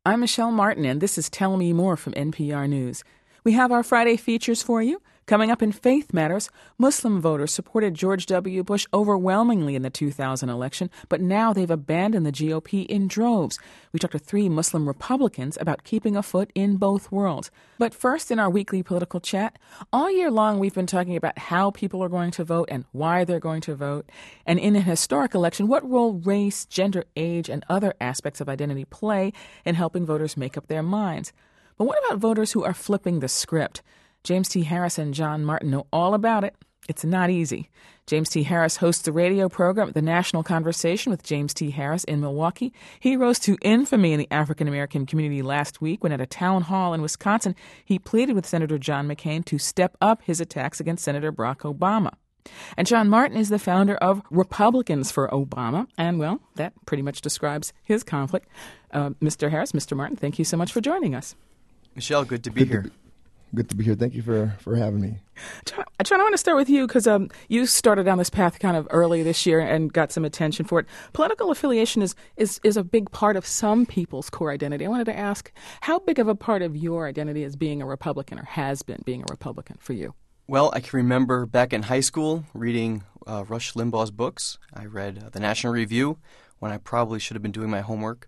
I'm Michelle Martin, and this is Tell Me More from NPR News. We have our Friday features for you. Coming up in Faith Matters, Muslim voters supported George W. Bush overwhelmingly in the 2000 election, but now they've abandoned the GOP in droves. We talked to 3 Muslim Republicans about keeping a foot in both worlds. But first, in our weekly political chat, all year long we've been talking about how people are going to vote and why they're going to vote. And in a historic election, what role race, gender, age, and other aspects of identity play in helping voters make up their minds. But what about voters who are flipping the script? James T. Harris and John Martin know all about it. It's not easy. James T. Harris hosts the radio program The National Conversation with James T. Harris in Milwaukee. He rose to infamy in the African-American community last week when at a town hall in Wisconsin, he pleaded with Senator John McCain to step up his attacks against Senator Barack Obama. And John Martin is the founder of Republicans for Obama. And, well, that pretty much describes his conflict. Mr. Harris, Mr. Martin, thank you so much for joining us. Michelle, good to be here. Good to be here. Thank you for having me. John, I want to start with you because you started down this path kind of early this year and got some attention for it. Political affiliation is a big part of some people's core identity. I wanted to ask, how big of a part of your identity is being a Republican or has been being a Republican for you? Well, I can remember back in high school reading Rush Limbaugh's books. I read The National Review when I probably should have been doing my homework.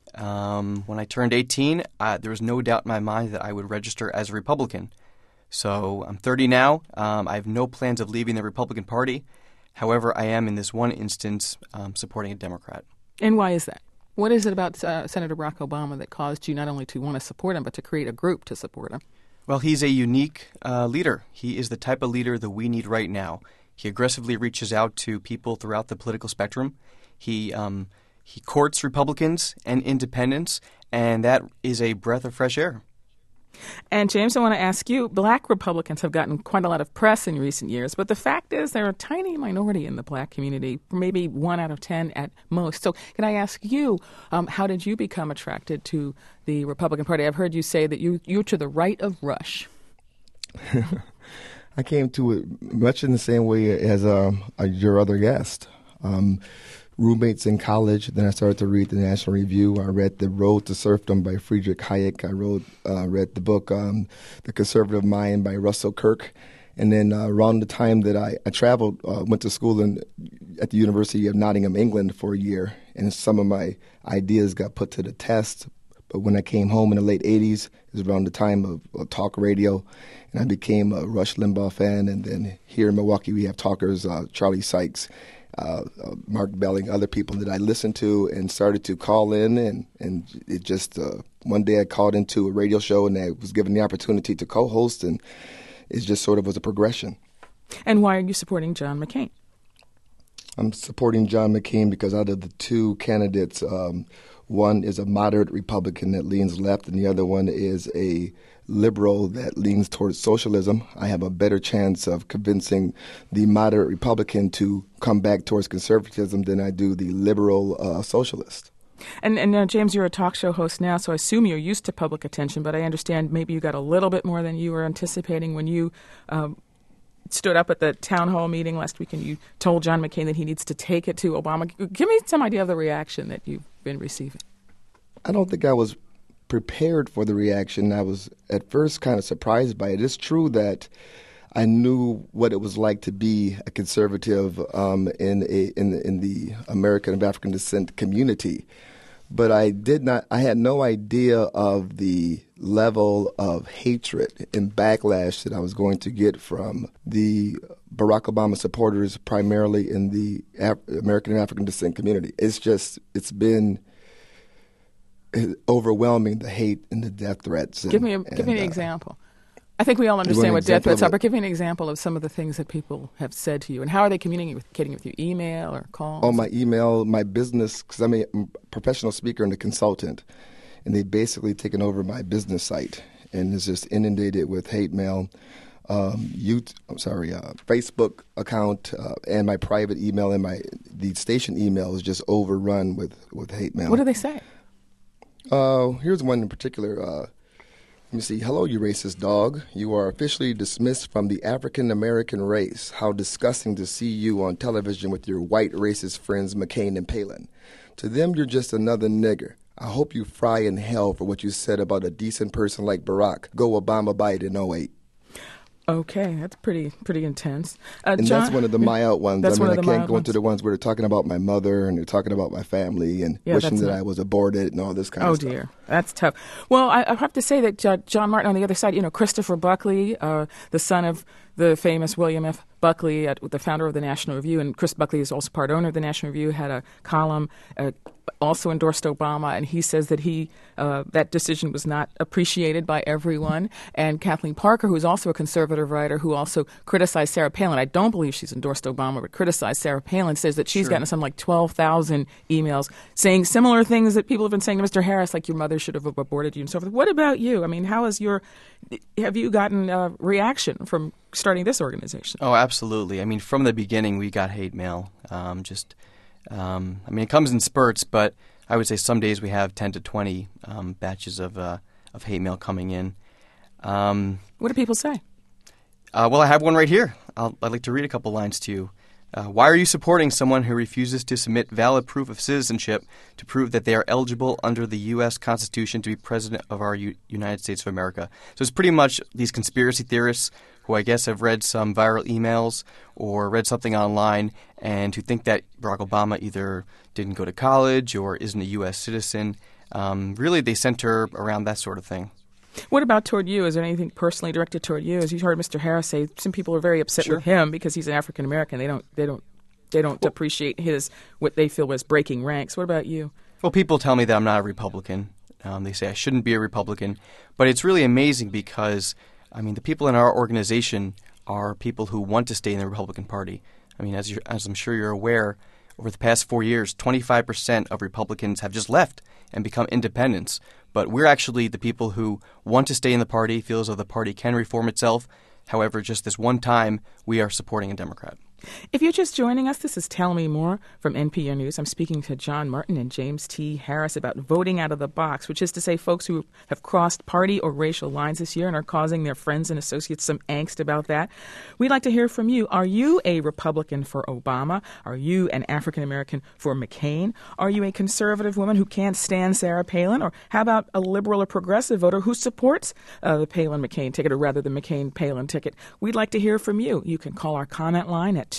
When I turned 18, there was no doubt in my mind that I would register as a Republican. So I'm 30 now. I have no plans of leaving the Republican Party. However, I am in this one instance supporting a Democrat. And why is that? What is it about Senator Barack Obama that caused you not only to want to support him, but to create a group to support him? Well, he's a unique leader. He is the type of leader that we need right now. He aggressively reaches out to people throughout the political spectrum. He courts Republicans and independents, and that is a breath of fresh air. And, James, I want to ask you, black Republicans have gotten quite a lot of press in recent years, but the fact is they're a tiny minority in the black community, maybe 1 out of 10 at most. So can I ask you, how did you become attracted to the Republican Party? I've heard you say that you're to the right of Rush. I came to it much in the same way as your other guest. Roommates in college. Then I started to read the National Review. I read The Road to Serfdom by Friedrich Hayek. I read the book The Conservative Mind by Russell Kirk. And then around the time that I traveled, went to school at the University of Nottingham, England for a year, and some of my ideas got put to the test. But when I came home in the late 80s, it was around the time of talk radio, and I became a Rush Limbaugh fan. And then here in Milwaukee, we have talkers, Charlie Sykes, Mark Belling, other people that I listened to and started to call in. And it just, one day I called into a radio show and I was given the opportunity to co-host, and it just sort of was a progression. And why are you supporting John McCain? I'm supporting John McCain because out of the 2 candidates, one is a moderate Republican that leans left, and the other one is a liberal that leans towards socialism. I have a better chance of convincing the moderate Republican to come back towards conservatism than I do the liberal socialist. And James, you're a talk show host now, so I assume you're used to public attention, but I understand maybe you got a little bit more than you were anticipating when you stood up at the town hall meeting last week and you told John McCain that he needs to take it to Obama. Give me some idea of the reaction that you've been receiving. I don't think I was prepared for the reaction. I was at first kind of surprised by it. It's true that I knew what it was like to be a conservative in the American of African descent community, but I had no idea of the level of hatred and backlash that I was going to get from the Barack Obama supporters, primarily in the American and African descent community. It's been overwhelming, the hate and the death threats. Give me an example. I think we all understand what death threats are, but give me an example of some of the things that people have said to you. And how are they communicating with you, email or calls? Oh, my email, my business, because I'm a professional speaker and a consultant. And they've basically taken over my business site. And it's just inundated with hate mail. Facebook account and my private email and the station email is just overrun with hate mail. What do they say? Here's one in particular. Let me see. Hello, you racist dog. You are officially dismissed from the African American race. How disgusting to see you on television with your white racist friends McCain and Palin. To them, you're just another nigger. I hope you fry in hell for what you said about a decent person like Barack. Go Obama Biden in '08. Okay, that's pretty intense. And John, that's one of the mild ones. That's I one of the can't mild go into ones. the ones where they're talking about my mother and they're talking about my family and Yeah, wishing that's that not- I was aborted and all this kind of stuff. Oh, dear. That's tough. Well, I have to say that John Martin on the other side, Christopher Buckley, the son of the famous William F. Buckley, the founder of the National Review, and Chris Buckley is also part owner of the National Review, had a column, also endorsed Obama, and he says that that decision was not appreciated by everyone. And Kathleen Parker, who is also a conservative writer, who also criticized Sarah Palin, I don't believe she's endorsed Obama, but criticized Sarah Palin, says that she's gotten something like 12,000 emails saying similar things that people have been saying to Mr. Harris, like your mother should have aborted you and so forth. What about you? I mean, have you gotten a reaction from starting this organization? Oh, absolutely. I mean, from the beginning, we got hate mail. It comes in spurts, but I would say some days we have 10 to 20 batches of hate mail coming in. What do people say? Well, I have one right here. I'd like to read a couple lines to you. Why are you supporting someone who refuses to submit valid proof of citizenship to prove that they are eligible under the U.S. Constitution to be president of our United States of America? So it's pretty much these conspiracy theorists who I guess have read some viral emails or read something online and who think that Barack Obama either didn't go to college or isn't a U.S. citizen. Really, they center around that sort of thing. What about toward you? Is there anything personally directed toward you? As you heard Mr. Harris say, some people are very upset Sure. with him because he's an African American. They don't appreciate what they feel was breaking ranks. What about you? Well, people tell me that I'm not a Republican. They say I shouldn't be a Republican. But it's really amazing because, the people in our organization are people who want to stay in the Republican Party. As I'm sure you're aware, over the past 4 years, 25% of Republicans have just left and become independents. But we're actually the people who want to stay in the party, feel as though the party can reform itself. However, just this one time, we are supporting a Democrat. If you're just joining us, this is Tell Me More from NPR News. I'm speaking to John Martin and James T. Harris about voting out of the box, which is to say folks who have crossed party or racial lines this year and are causing their friends and associates some angst about that. We'd like to hear from you. Are you a Republican for Obama? Are you an African American for McCain? Are you a conservative woman who can't stand Sarah Palin? Or how about a liberal or progressive voter who supports the Palin-McCain ticket, or rather the McCain-Palin ticket? We'd like to hear from you. You can call our comment line at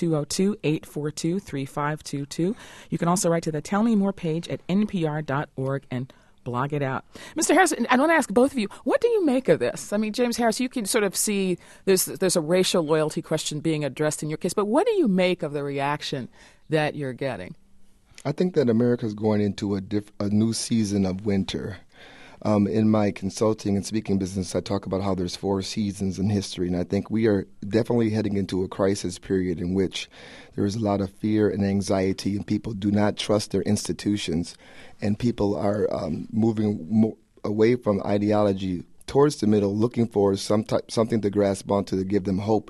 202-842-3522. You can also write to the Tell Me More page at npr.org and blog it out. Mr. Harris, I want to ask both of you, what do you make of this? James Harris, you can sort of see there's a racial loyalty question being addressed in your case, but what do you make of the reaction that you're getting? I think that America's going into a new season of winter. In my consulting and speaking business, I talk about how there's 4 seasons in history, and I think we are definitely heading into a crisis period in which there is a lot of fear and anxiety, and people do not trust their institutions, and people are moving away from ideology towards the middle, looking for something to grasp onto to give them hope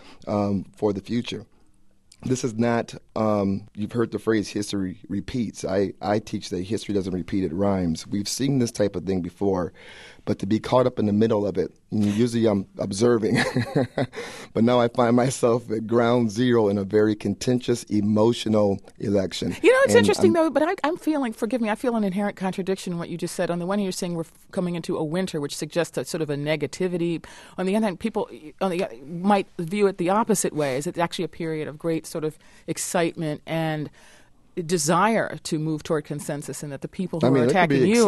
for the future. This is not, you've heard the phrase history repeats. I teach that history doesn't repeat, it rhymes. We've seen this type of thing before, but to be caught up in the middle of it, usually I'm observing, but now I find myself at ground zero in a very contentious, emotional election. It's interesting, though, but I'm feeling, forgive me, I feel an inherent contradiction in what you just said. On the one hand, you're saying we're coming into a winter, which suggests a sort of a negativity. On the other hand, people might view it the opposite way, as it's actually a period of great sort of excitement and desire to move toward consensus, and that the people who are attacking you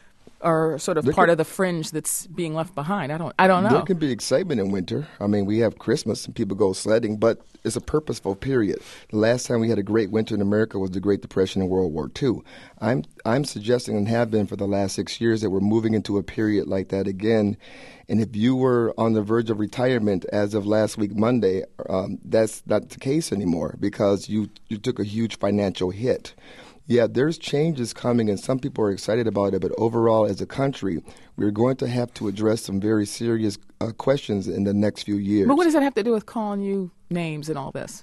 are sort of part of the fringe that's being left behind. I don't know. There can be excitement in winter. We have Christmas and people go sledding, but it's a purposeful period. The last time we had a great winter in America was the Great Depression and World War II. I'm suggesting, and have been for the last 6 years, that we're moving into a period like that again. And if you were on the verge of retirement as of last week, Monday, that's not the case anymore because you took a huge financial hit. Yeah, there's changes coming, and some people are excited about it. But overall, as a country, we're going to have to address some very serious questions in the next few years. But what does that have to do with calling you names and all this?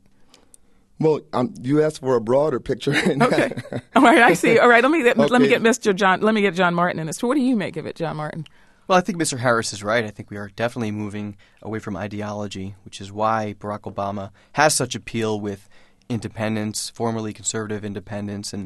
Well, you asked for a broader picture. Okay. All right, I see. All right, let me get John Martin in this. So what do you make of it, John Martin? Well, I think Mr. Harris is right. I think we are definitely moving away from ideology, which is why Barack Obama has such appeal with independents, formerly conservative independents, and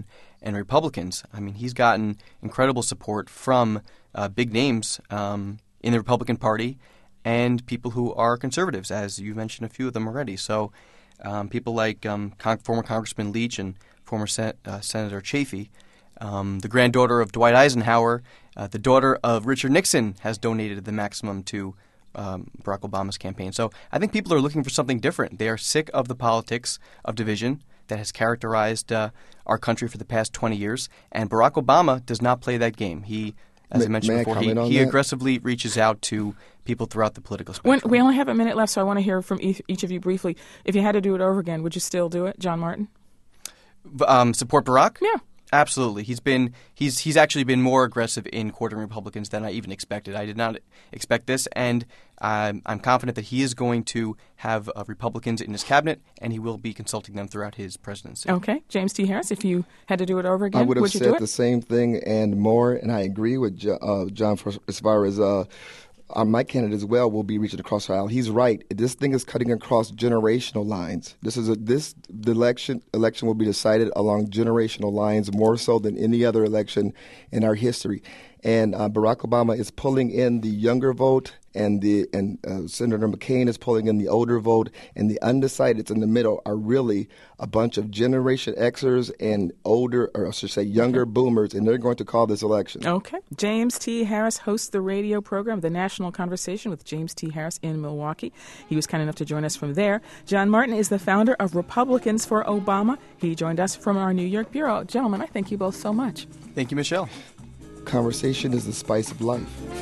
and Republicans. I mean, he's gotten incredible support from big names in the Republican Party and people who are conservatives, as you mentioned a few of them already. So people like former Congressman Leach and former Senator Chafee, the granddaughter of Dwight Eisenhower, the daughter of Richard Nixon, has donated the maximum to Barack Obama's campaign. So I think people are looking for something different. They are sick of the politics of division that has characterized our country for the past 20 years. And Barack Obama does not play that game. He, as I mentioned before, he aggressively reaches out to people throughout the political spectrum. We only have a minute left, so I want to hear from each of you briefly. If you had to do it over again, would you still do it, John Martin? Support Barack? Yeah. Absolutely. He's actually been more aggressive in courting Republicans than I even expected. I did not expect this, and I'm confident that he is going to have Republicans in his cabinet, and he will be consulting them throughout his presidency. Okay. James T. Harris, if you had to do it over again, I would have said the same thing and more, and I agree with John as far as my candidate as well will be reaching across the aisle. He's right. This thing is cutting across generational lines. The election will be decided along generational lines more so than any other election in our history. And Barack Obama is pulling in the younger vote, and Senator McCain is pulling in the older vote, and the undecideds in the middle are really a bunch of Generation Xers and older, or I should say younger boomers, and they're going to call this election. Okay. James T. Harris hosts the radio program, The National Conversation with James T. Harris in Milwaukee. He was kind enough to join us from there. John Martin is the founder of Republicans for Obama. He joined us from our New York bureau. Gentlemen, I thank you both so much. Thank you, Michelle. Conversation is the spice of life.